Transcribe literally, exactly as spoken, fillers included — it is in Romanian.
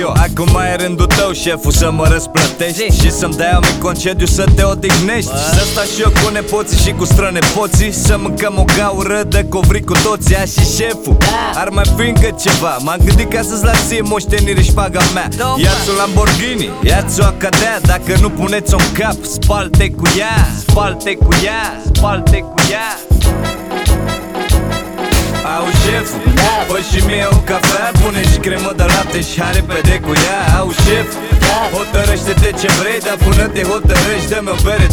eu. Acum mai e rândul tău, șeful, să mă răsplătești și să-mi dai un mic concediu să te odihnești. Să stau și eu cu nepoții și cu strănepoții, să mâncăm o gaură de covric cu toți. Ea și șeful, ar mai fi încă ceva. M-am gândit ca să-ți las ție moștenire și paga mea. Ia-ți o Lamborghini, ia-ți o Acadea. Dacă nu puneți-o în cap, spal-te cu ea, spal-te cu ea, spal-te cu ea. Au șeful, fă și mie o cafea, pune și cremă de lapte și hai repede cu ea. Au șef, hotărăște-te ce vrei, dar până te hotărăști, dă-mi o bere